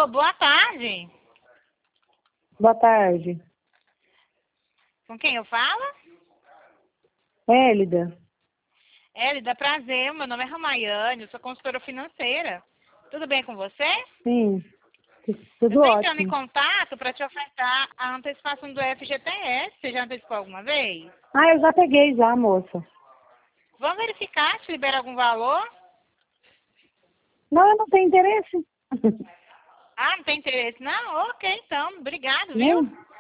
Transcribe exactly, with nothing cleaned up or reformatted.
Alô, boa tarde. Boa tarde. Com quem eu falo? Hélida. Hélida, prazer. Meu nome é Ramayane, eu sou consultora financeira. Tudo bem com você? Sim, Eu tudo estou entrando em ótimo. contato para te ofertar a antecipação do F G T S. Você já antecipou alguma vez? Ah, eu já peguei já, moça. Vamos verificar se libera algum valor? Não, eu não tenho interesse. Ah, não tem interesse? Não? Ok, então. Obrigado, viu? Nem,